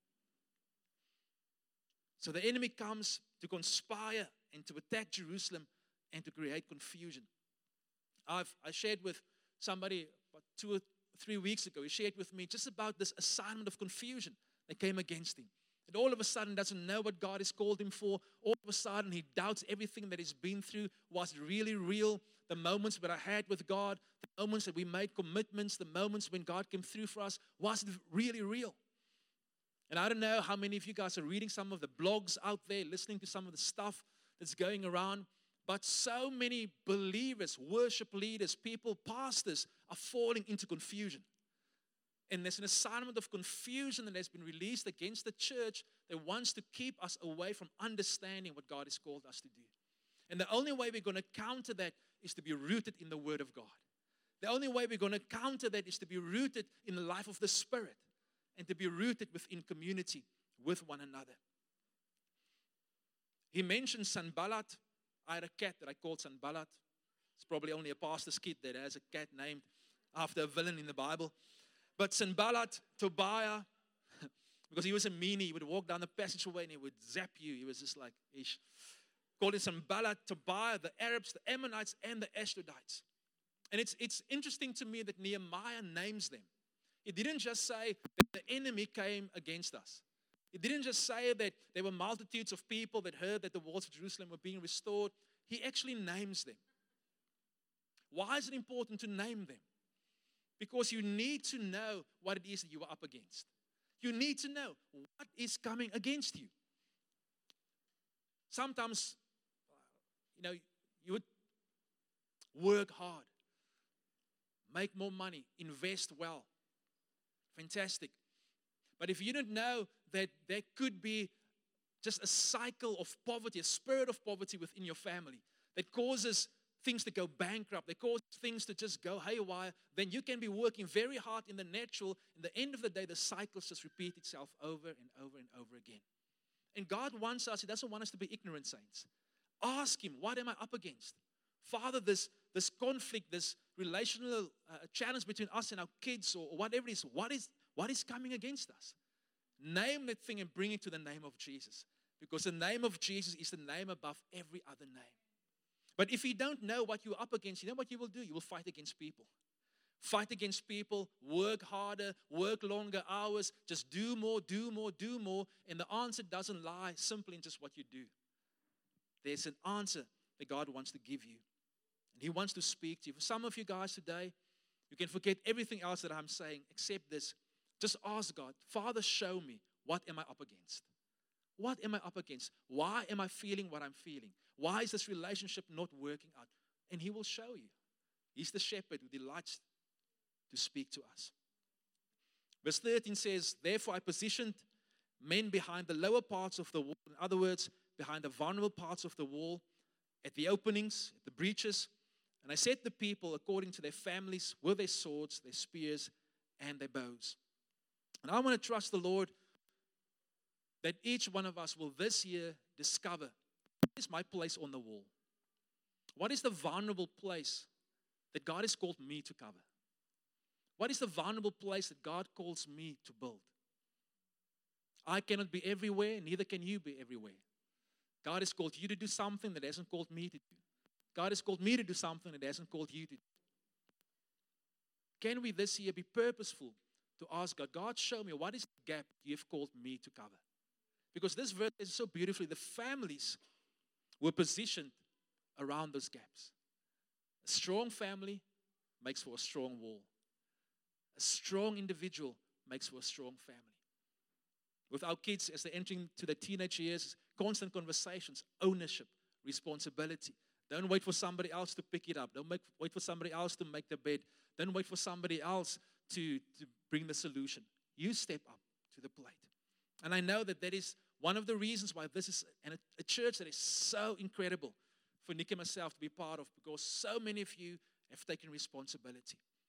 So the enemy comes to conspire and to attack Jerusalem and to create confusion. I've I shared with somebody about two or three weeks ago. He shared with me just about this assignment of confusion that came against him. And all of a sudden doesn't know what God has called him for. All of a sudden he doubts everything that he's been through. Was really real? The moments that I had with God, the moments that we made commitments, the moments when God came through for us, was it really real? And I don't know how many of you guys are reading some of the blogs out there, listening to some of the stuff that's going around. But so many believers, worship leaders, people, pastors are falling into confusion. And there's an assignment of confusion that has been released against the church that wants to keep us away from understanding what God has called us to do. And the only way we're going to counter that is to be rooted in the Word of God. The only way we're going to counter that is to be rooted in the life of the Spirit and to be rooted within community with one another. He mentioned Sanballat. I had a cat that I called Sanballat. It's probably only a pastor's kid that has a cat named after a villain in the Bible. But Sanballat, Tobiah, because he was a meanie, he would walk down the passageway and he would zap you. He was just like, ish. Called it Sanballat, Tobiah, the Arabs, the Ammonites, and the Ashdodites. And it's, it's interesting to me that Nehemiah names them. He didn't just say that the enemy came against us. He didn't just say that there were multitudes of people that heard that the walls of Jerusalem were being restored. He actually names them. Why is it important to name them? Because you need to know what it is that you are up against. You need to know what is coming against you. Sometimes, you know, you would work hard, make more money, invest well. Fantastic. But if you don't know that there could be just a cycle of poverty, a spirit of poverty within your family that causes things to go bankrupt, that causes things to just go haywire, then you can be working very hard in the natural. In the end of the day, the cycles just repeat itself over and over and over again. And God wants us, He doesn't want us to be ignorant saints. Ask Him, what am I up against? Father, this, this conflict, this relational uh, challenge between us and our kids or whatever it is, what is, what is coming against us? Name that thing and bring it to the name of Jesus. Because the name of Jesus is the name above every other name. But if you don't know what you're up against, you know what you will do? You will fight against people. Fight against people, work harder, work longer hours, just do more, do more, do more. And the answer doesn't lie simply in just what you do. There's an answer that God wants to give you. And He wants to speak to you. For some of you guys today, you can forget everything else that I'm saying except this. Just ask God, Father, show me, what am I up against? What am I up against? Why am I feeling what I'm feeling? Why is this relationship not working out? And He will show you. He's the shepherd who delights to speak to us. Verse thirteen says, therefore I positioned men behind the lower parts of the wall. In other words, behind the vulnerable parts of the wall, at the openings, at the breaches. And I set the people according to their families with their swords, their spears, and their bows. And I want to trust the Lord that each one of us will this year discover, what is my place on the wall? What is the vulnerable place that God has called me to cover? What is the vulnerable place that God calls me to build? I cannot be everywhere, neither can you be everywhere. God has called you to do something that hasn't called me to do. God has called me to do something that hasn't called you to do. Can we this year be purposeful to ask God, God, show me what is the gap you've called me to cover? Because this verse is so beautifully, the families were positioned around those gaps. A strong family makes for a strong wall. A strong individual makes for a strong family. With our kids, as they're entering to their teenage years, constant conversations, ownership, responsibility. Don't wait for somebody else to pick it up. Don't make, wait for somebody else to make the bed. Don't wait for somebody else to, to bring the solution. You step up to the plate. And I know that that is one of the reasons why this is a, a church that is so incredible for Nick and myself to be part of, because so many of you have taken responsibility.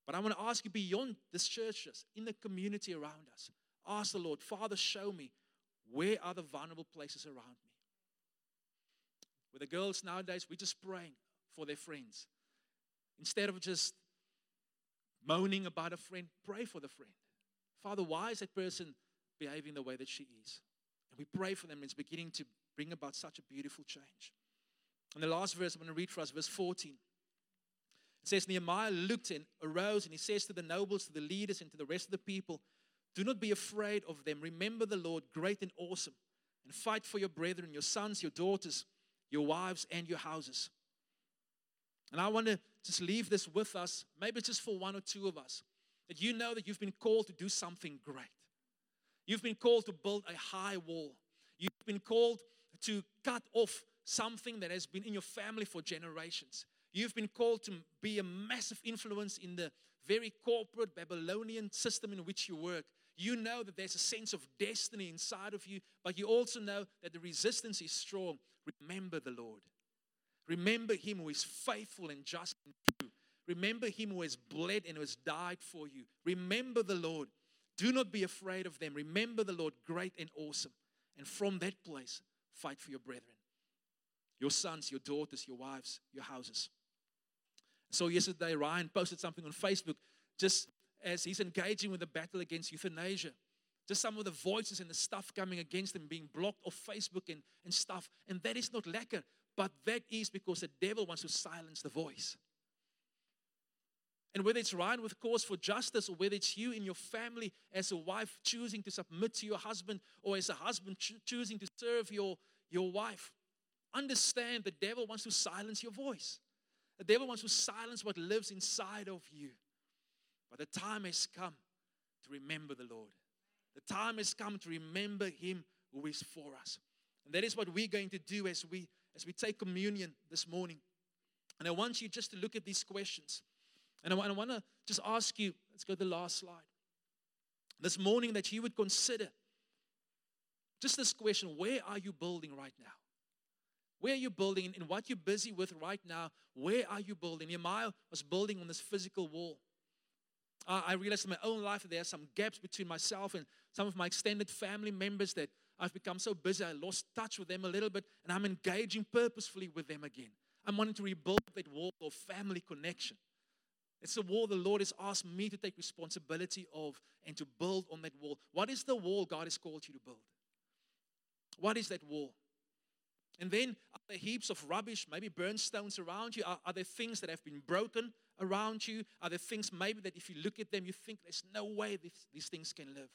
But I want to ask you beyond this churches, in the community around us, ask the Lord, Father, show me where are the vulnerable places around me. With the girls nowadays, we're just praying for their friends. Instead of just moaning about a friend, pray for the friend. Father, why is that person behaving the way that she is? And we pray for them, and it's beginning to bring about such a beautiful change. And the last verse I'm going to read for us, verse fourteen. It says, Nehemiah looked and arose, and he says to the nobles, to the leaders, and to the rest of the people, do not be afraid of them. Remember the Lord, great and awesome, and fight for your brethren, your sons, your daughters, your wives, and your houses. And I want to just leave this with us, maybe just for one or two of us, that you know that you've been called to do something great. You've been called to build a high wall. You've been called to cut off something that has been in your family for generations. You've been called to be a massive influence in the very corporate Babylonian system in which you work. You know that there's a sense of destiny inside of you, but you also know that the resistance is strong. Remember the Lord. Remember Him who is faithful and just and true. Remember Him who has bled and who has died for you. Remember the Lord. Do not be afraid of them. Remember the Lord, great and awesome. And from that place, fight for your brethren, your sons, your daughters, your wives, your houses. So yesterday, Ryan posted something on Facebook just as he's engaging with the battle against euthanasia. Just some of the voices and the stuff coming against him being blocked off Facebook and, and stuff. And that is not lekker, but that is because the devil wants to silence the voice. And whether it's Ryan with cause for justice, or whether it's you in your family as a wife choosing to submit to your husband, or as a husband cho- choosing to serve your, your wife, understand the devil wants to silence your voice. The devil wants to silence what lives inside of you. But the time has come to remember the Lord. The time has come to remember Him who is for us. And that is what we're going to do as we, as we take communion this morning. And I want you just to look at these questions. And I want, I want to just ask you, let's go to the last slide. This morning that you would consider just this question, where are you building right now? Where are you building? In what you're busy with right now, where are you building? Nehemiah was building on this physical wall. Uh, I realized in my own life that there are some gaps between myself and some of my extended family members that I've become so busy, I lost touch with them a little bit, and I'm engaging purposefully with them again. I'm wanting to rebuild that wall of family connection. It's a wall the Lord has asked me to take responsibility of and to build on that wall. What is the wall God has called you to build? What is that wall? And then are there heaps of rubbish, maybe burnt stones around you? Are, are there things that have been broken around you? Are there things maybe that if you look at them, you think there's no way this, these things can live?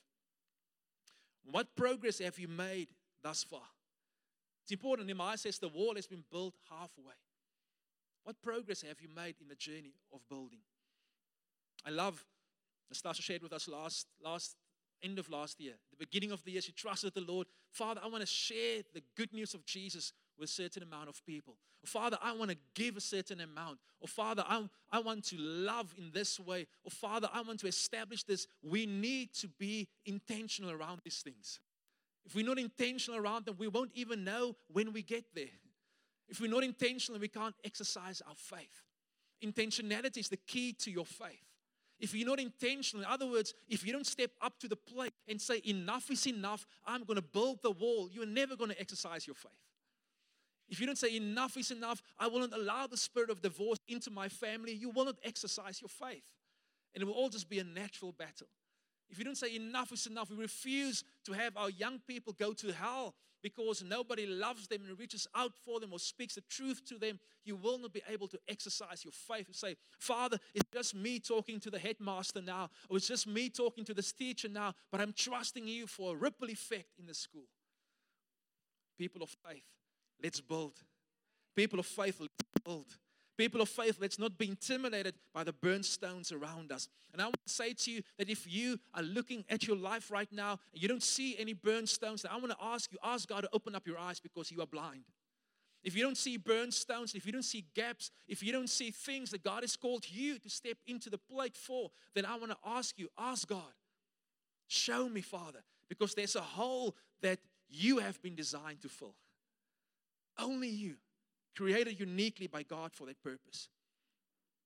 What progress have you made thus far? It's important. Nehemiah says the wall has been built halfway. What progress have you made in the journey of building? I love, Nastasha shared with us last, last end of last year, the beginning of the year, she trusted the Lord. Father, I want to share the good news of Jesus with a certain amount of people. Or Father, I want to give a certain amount. Or Father, I, I want to love in this way. Or Father, I want to establish this. We need to be intentional around these things. If we're not intentional around them, we won't even know when we get there. If we're not intentional, we can't exercise our faith. Intentionality is the key to your faith. If you're not intentional, in other words, if you don't step up to the plate and say, enough is enough, I'm going to build the wall, you're never going to exercise your faith. If you don't say, enough is enough, I will not allow the spirit of divorce into my family, you will not exercise your faith. And it will all just be a natural battle. If you don't say, enough is enough, we refuse to have our young people go to hell because nobody loves them and reaches out for them or speaks the truth to them, you will not be able to exercise your faith and say, Father, it's just me talking to the headmaster now, or it's just me talking to this teacher now, but I'm trusting you for a ripple effect in the school. People of faith, let's build. People of faith, let's build. People of faith, let's not be intimidated by the burnt stones around us. And I want to say to you that if you are looking at your life right now and you don't see any burnt stones, I want to ask you, ask God to open up your eyes because you are blind. If you don't see burnt stones, if you don't see gaps, if you don't see things that God has called you to step into the plate for, then I want to ask you, ask God, show me, Father, because there's a hole that you have been designed to fill. Only you. Created uniquely by God for that purpose.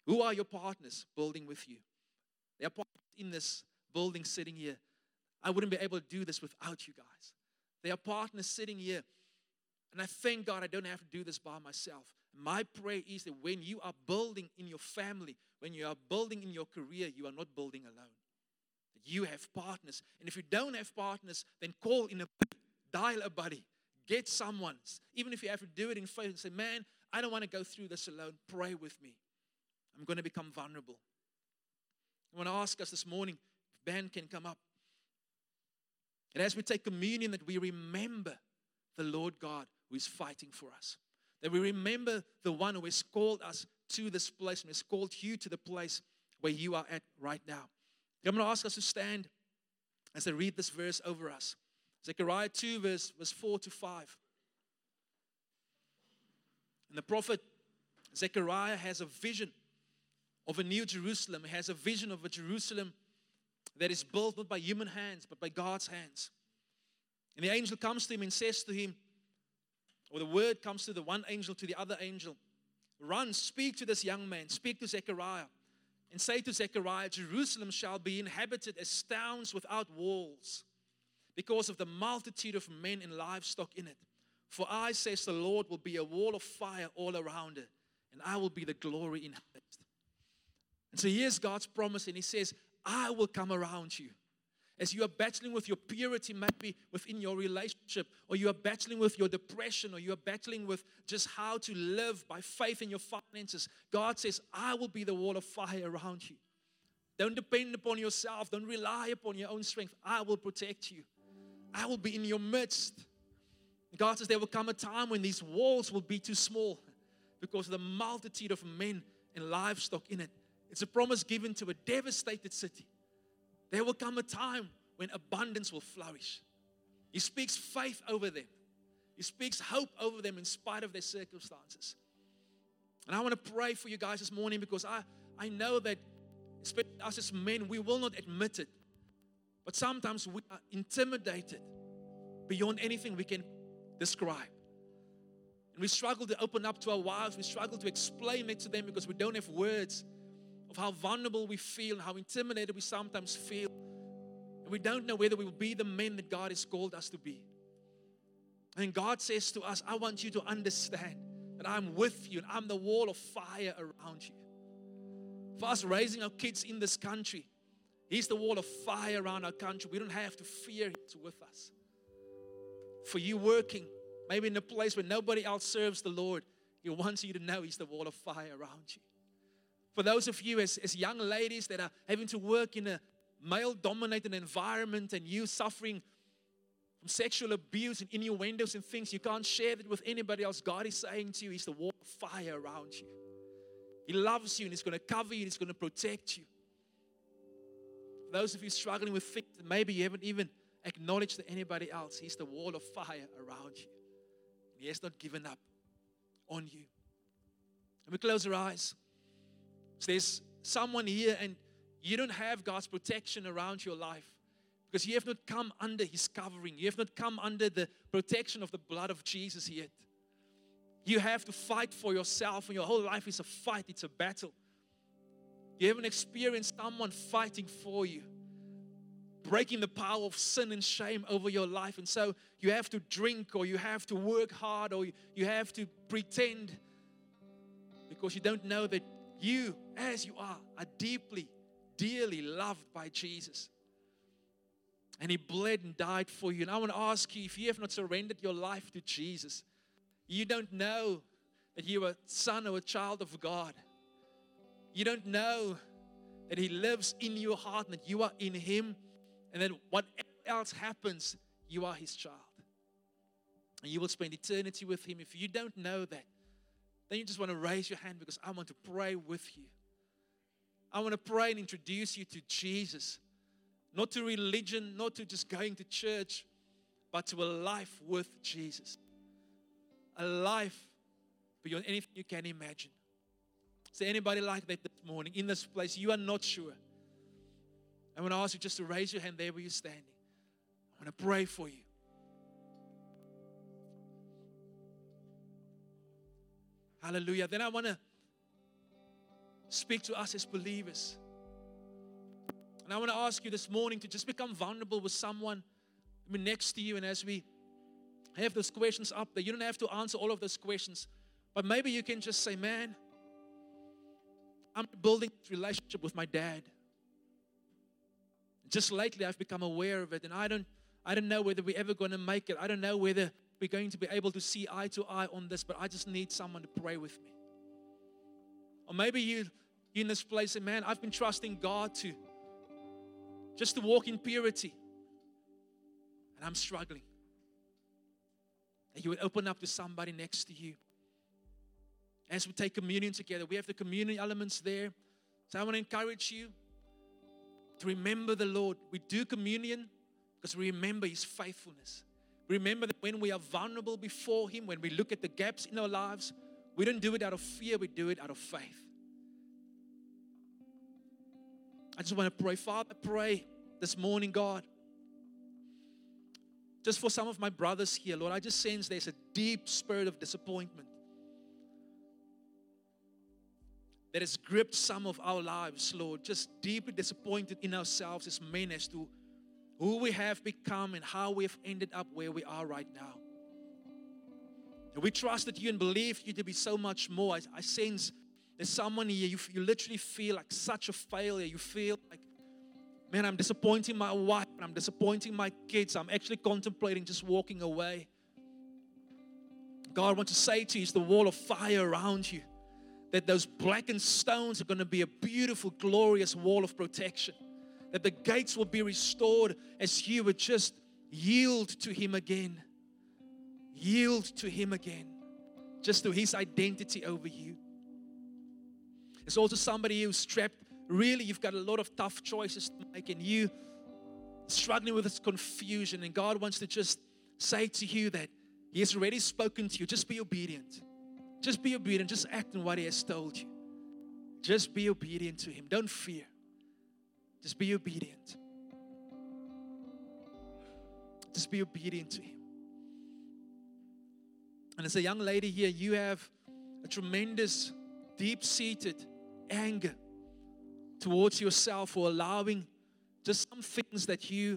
Who are your partners building with you? There are partners in this building sitting here. I wouldn't be able to do this without you guys. There are partners sitting here. And I thank God I don't have to do this by myself. My prayer is that when you are building in your family, when you are building in your career, you are not building alone. That you have partners. And if you don't have partners, then call in a dial a buddy. Get someone. Even if you have to do it in faith and say, man, I don't want to go through this alone. Pray with me. I'm going to become vulnerable. I want to ask us this morning, if Ben can come up. And as we take communion, that we remember the Lord God who is fighting for us. That we remember the one who has called us to this place and has called you to the place where you are at right now. I'm going to ask us to stand as I read this verse over us. Zechariah two, verse, verse four to five. And the prophet Zechariah has a vision of a new Jerusalem. He has a vision of a Jerusalem that is built not by human hands, but by God's hands. And the angel comes to him and says to him, or the word comes to the one angel to the other angel, run, speak to this young man, speak to Zechariah, and say to Zechariah, Jerusalem shall be inhabited as towns without walls, because of the multitude of men and livestock in it. For I, says the Lord, will be a wall of fire all around it, and I will be the glory inhabited. And so here's God's promise, and He says, I will come around you. As you are battling with your purity, maybe within your relationship, or you are battling with your depression, or you are battling with just how to live by faith in your finances, God says, I will be the wall of fire around you. Don't depend upon yourself. Don't rely upon your own strength. I will protect you. I will be in your midst. God says there will come a time when these walls will be too small because of the multitude of men and livestock in it. It's a promise given to a devastated city. There will come a time when abundance will flourish. He speaks faith over them. He speaks hope over them in spite of their circumstances. And I want to pray for you guys this morning because I, I know that, especially us as men, we will not admit it. But sometimes we are intimidated beyond anything we can describe. And we struggle to open up to our wives. We struggle to explain it to them because we don't have words of how vulnerable we feel and how intimidated we sometimes feel. And we don't know whether we will be the men that God has called us to be. And God says to us, I want you to understand that I'm with you and I'm the wall of fire around you. For us raising our kids in this country, He's the wall of fire around our country. We don't have to fear He's with us. For you working, maybe in a place where nobody else serves the Lord, He wants you to know He's the wall of fire around you. For those of you as, as young ladies that are having to work in a male-dominated environment and you suffering from sexual abuse and innuendos and things, you can't share that with anybody else. God is saying to you, He's the wall of fire around you. He loves you and He's going to cover you and He's going to protect you. For those of you struggling with things that maybe you haven't even acknowledged to anybody else, He's the wall of fire around you. He has not given up on you. And we close our eyes. So there's someone here and you don't have God's protection around your life because you have not come under His covering. You have not come under the protection of the blood of Jesus yet. You have to fight for yourself, and your whole life is a fight. It's a battle. You haven't experienced someone fighting for you, breaking the power of sin and shame over your life. And so you have to drink, or you have to work hard, or you have to pretend because you don't know that you, as you are, are deeply, dearly loved by Jesus. And He bled and died for you. And I want to ask you, if you have not surrendered your life to Jesus, you don't know that you are a son or a child of God. You don't know that He lives in your heart and that you are in Him, and that whatever else happens, you are His child. And you will spend eternity with Him. If you don't know that, then you just want to raise your hand because I want to pray with you. I want to pray and introduce you to Jesus. Not to religion, not to just going to church, but to a life with Jesus. A life beyond anything you can imagine. Is there anybody like that this morning in this place? You are not sure. I want to ask you just to raise your hand there where you're standing. I want to pray for you. Hallelujah. Then I want to speak to us as believers. And I want to ask you this morning to just become vulnerable with someone next to you. And as we have those questions up there, you don't have to answer all of those questions. But maybe you can just say, man, I'm building a relationship with my dad. Just lately, I've become aware of it. And I don't, I don't know whether we're ever going to make it. I don't know whether we're going to be able to see eye to eye on this. But I just need someone to pray with me. Or maybe you, you're in this place and, man, I've been trusting God to just to walk in purity. And I'm struggling. That you would open up to somebody next to you. As we take communion together, we have the communion elements there. So I want to encourage you to remember the Lord. We do communion because we remember His faithfulness. We remember that when we are vulnerable before Him, when we look at the gaps in our lives, we don't do it out of fear, we do it out of faith. I just want to pray. Father, I pray this morning, God, just for some of my brothers here, Lord, I just sense there's a deep spirit of disappointment that has gripped some of our lives, Lord, just deeply disappointed in ourselves as men as to who we have become and how we have ended up where we are right now. And we trusted you and believed you to be so much more. I, I sense there's someone here, you, you literally feel like such a failure. You feel like, man, I'm disappointing my wife, I'm disappointing my kids. I'm actually contemplating just walking away. God wants to say to you, it's the wall of fire around you. That those blackened stones are going to be a beautiful, glorious wall of protection. That the gates will be restored as you would just yield to Him again. Yield to Him again. Just to His identity over you. There's also somebody who's trapped. Really, you've got a lot of tough choices to make and you struggling with this confusion. And God wants to just say to you that He has already spoken to you. Just be obedient. Just be obedient. Just act on what He has told you. Just be obedient to Him. Don't fear. Just be obedient. Just be obedient to Him. And as a young lady here, you have a tremendous, deep-seated anger towards yourself for allowing just some things that you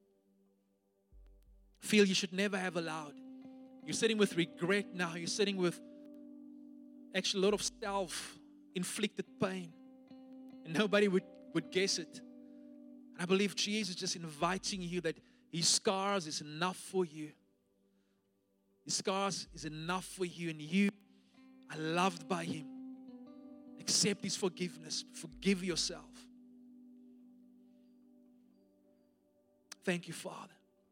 feel you should never have allowed. You're sitting with regret now. You're sitting with actually a lot of self-inflicted pain. And nobody would, would guess it. And I believe Jesus is just inviting you that His scars is enough for you. His scars is enough for you. And you are loved by Him. Accept His forgiveness. Forgive yourself. Thank you, Father.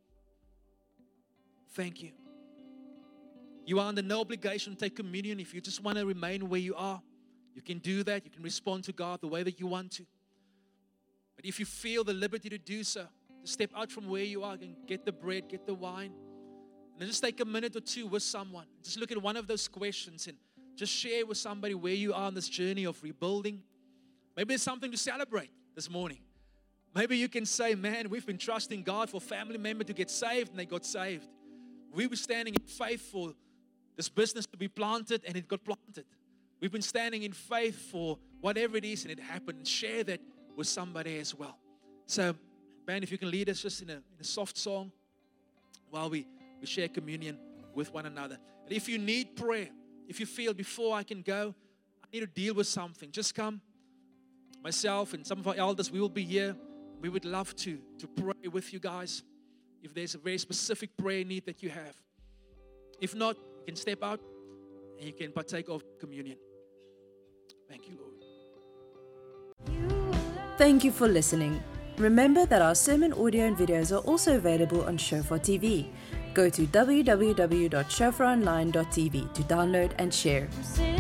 Thank you. You are under no obligation to take communion. If you just want to remain where you are, you can do that. You can respond to God the way that you want to. But if you feel the liberty to do so, to step out from where you are and get the bread, get the wine, and then just take a minute or two with someone. Just look at one of those questions and just share with somebody where you are on this journey of rebuilding. Maybe there's something to celebrate this morning. Maybe you can say, man, we've been trusting God for a family member to get saved, and they got saved. We were standing in faith for this business to be planted, and it got planted. We've been standing in faith for whatever it is, and it happened. And share that with somebody as well. So, band, if you can lead us just in a, in a soft song while we, we share communion with one another. And if you need prayer, if you feel before I can go, I need to deal with something, just come. Myself and some of our elders, we will be here. We would love to, to pray with you guys if there's a very specific prayer need that you have. If not, you can step out and you can partake of communion. Thank you, Lord. Thank you for listening. Remember that our sermon audio and videos are also available on Shofar T V. Go to w w w dot shofar online dot t v to download and share.